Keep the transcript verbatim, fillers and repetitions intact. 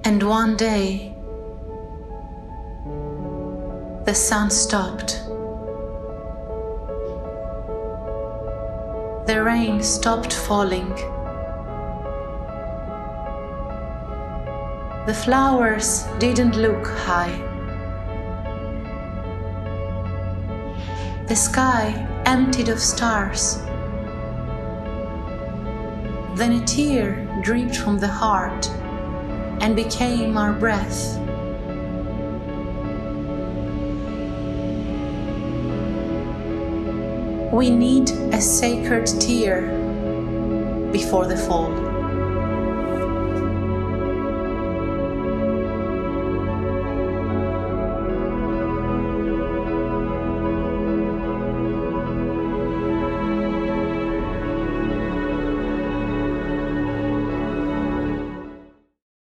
And one day, the sun stopped. The rain stopped falling. The flowers didn't look high. The sky emptied of stars. Then a tear dripped from the heart and became our breath. We need a sacred tear before the fall.